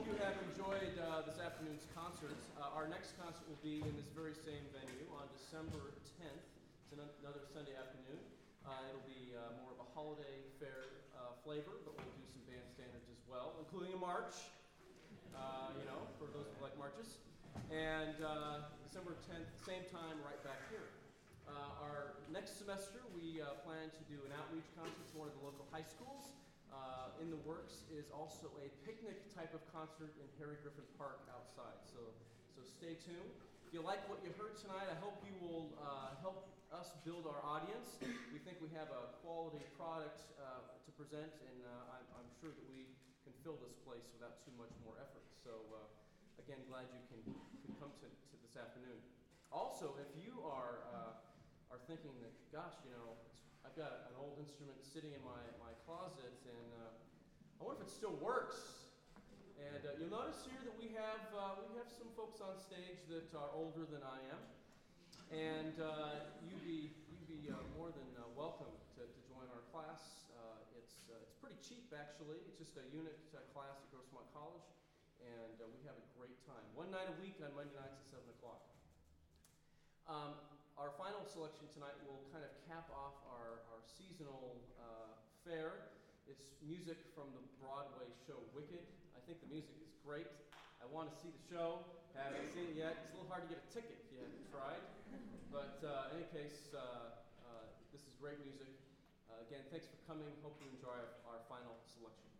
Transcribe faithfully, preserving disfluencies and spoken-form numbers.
hope you have enjoyed uh, this afternoon's concerts. Uh, our next concert will be in this very same venue on December tenth. It's an, another Sunday afternoon. Uh, it'll be uh, more of a holiday fair uh, flavor, but we'll do some band standards as well, including a march, uh, you know, for those who like marches. And uh, December tenth, same time, right back here. Uh, our next semester, we uh, plan to do an outreach concert to one of the local high schools. Uh, in the works is also a picnic type of concert in Harry Griffin Park outside. So, so stay tuned. If you like what you heard tonight, I hope you will uh, help us build our audience. We think we have a quality product uh, to present, and uh, I'm, I'm sure that we can fill this place without too much more effort. So, uh, again, glad you can, can come to, to this afternoon. Also, if you are uh, are thinking that, gosh, you know, it's, I've got an old instrument sitting in my, my closet, and uh, I wonder if it still works. And uh, you'll notice here that we have uh, we have some folks on stage that are older than I am, and uh, you'd be you'd be uh, more than uh, welcome to, to join our class. Uh, it's uh, it's pretty cheap, actually. It's just a unit uh, class at Grossmont College, and uh, we have a great time. One night a week on Monday nights at seven o'clock. Um, our final selection tonight will kind of cap off our, our seasonal uh, fair. It's music from the Broadway show Wicked. I think the music is great. I want to see the show. Haven't seen it yet. It's a little hard to get a ticket if you haven't tried. But uh, in any case, uh, uh, this is great music. Uh, again, thanks for coming. Hope you enjoy our, our final selection.